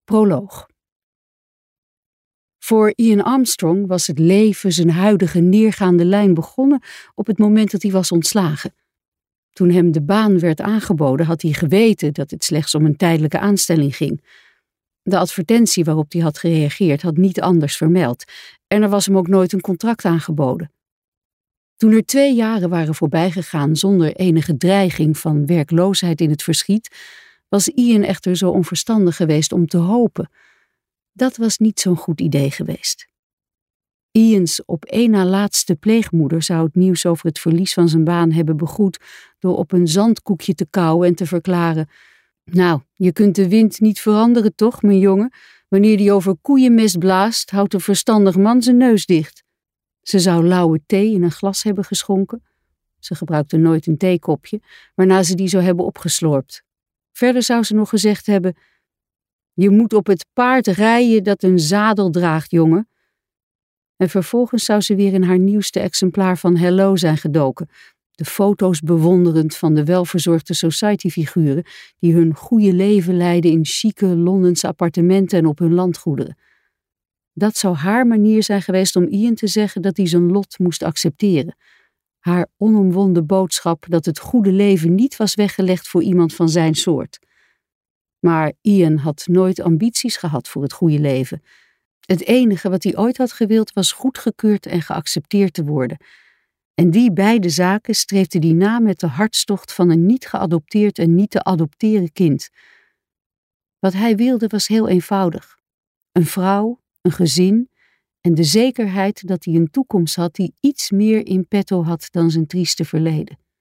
Proloog. Voor Ian Armstrong was het leven zijn huidige neergaande lijn begonnen op het moment dat hij was ontslagen. Toen hem de baan werd aangeboden had hij geweten dat het slechts om een tijdelijke aanstelling ging. De advertentie waarop hij had gereageerd had niet anders vermeld en er was hem ook nooit een contract aangeboden. Toen er 2 jaren waren voorbijgegaan zonder enige dreiging van werkloosheid in het verschiet, was Ian echter zo onverstandig geweest om te hopen. Dat was niet zo'n goed idee geweest. Ians op één na laatste pleegmoeder zou het nieuws over het verlies van zijn baan hebben begroet door op een zandkoekje te kauwen en te verklaren: "Nou, je kunt de wind niet veranderen toch, mijn jongen? Wanneer die over koeienmest blaast, houdt een verstandig man zijn neus dicht." Ze zou lauwe thee in een glas hebben geschonken. Ze gebruikte nooit een theekopje, waarna ze die zou hebben opgeslorpt. Verder zou ze nog gezegd hebben: "Je moet op het paard rijden dat een zadel draagt, jongen." En vervolgens zou ze weer in haar nieuwste exemplaar van Hello zijn gedoken, de foto's bewonderend van de welverzorgde society-figuren die hun goede leven leiden in chique Londense appartementen en op hun landgoederen. Dat zou haar manier zijn geweest om Ian te zeggen dat hij zijn lot moest accepteren. Haar onomwonden boodschap dat het goede leven niet was weggelegd voor iemand van zijn soort. Maar Ian had nooit ambities gehad voor het goede leven. Het enige wat hij ooit had gewild was goedgekeurd en geaccepteerd te worden. En die beide zaken streefde hij na met de hartstocht van een niet geadopteerd en niet te adopteren kind. Wat hij wilde was heel eenvoudig. Een vrouw, een gezin en de zekerheid dat hij een toekomst had die iets meer in petto had dan zijn trieste verleden.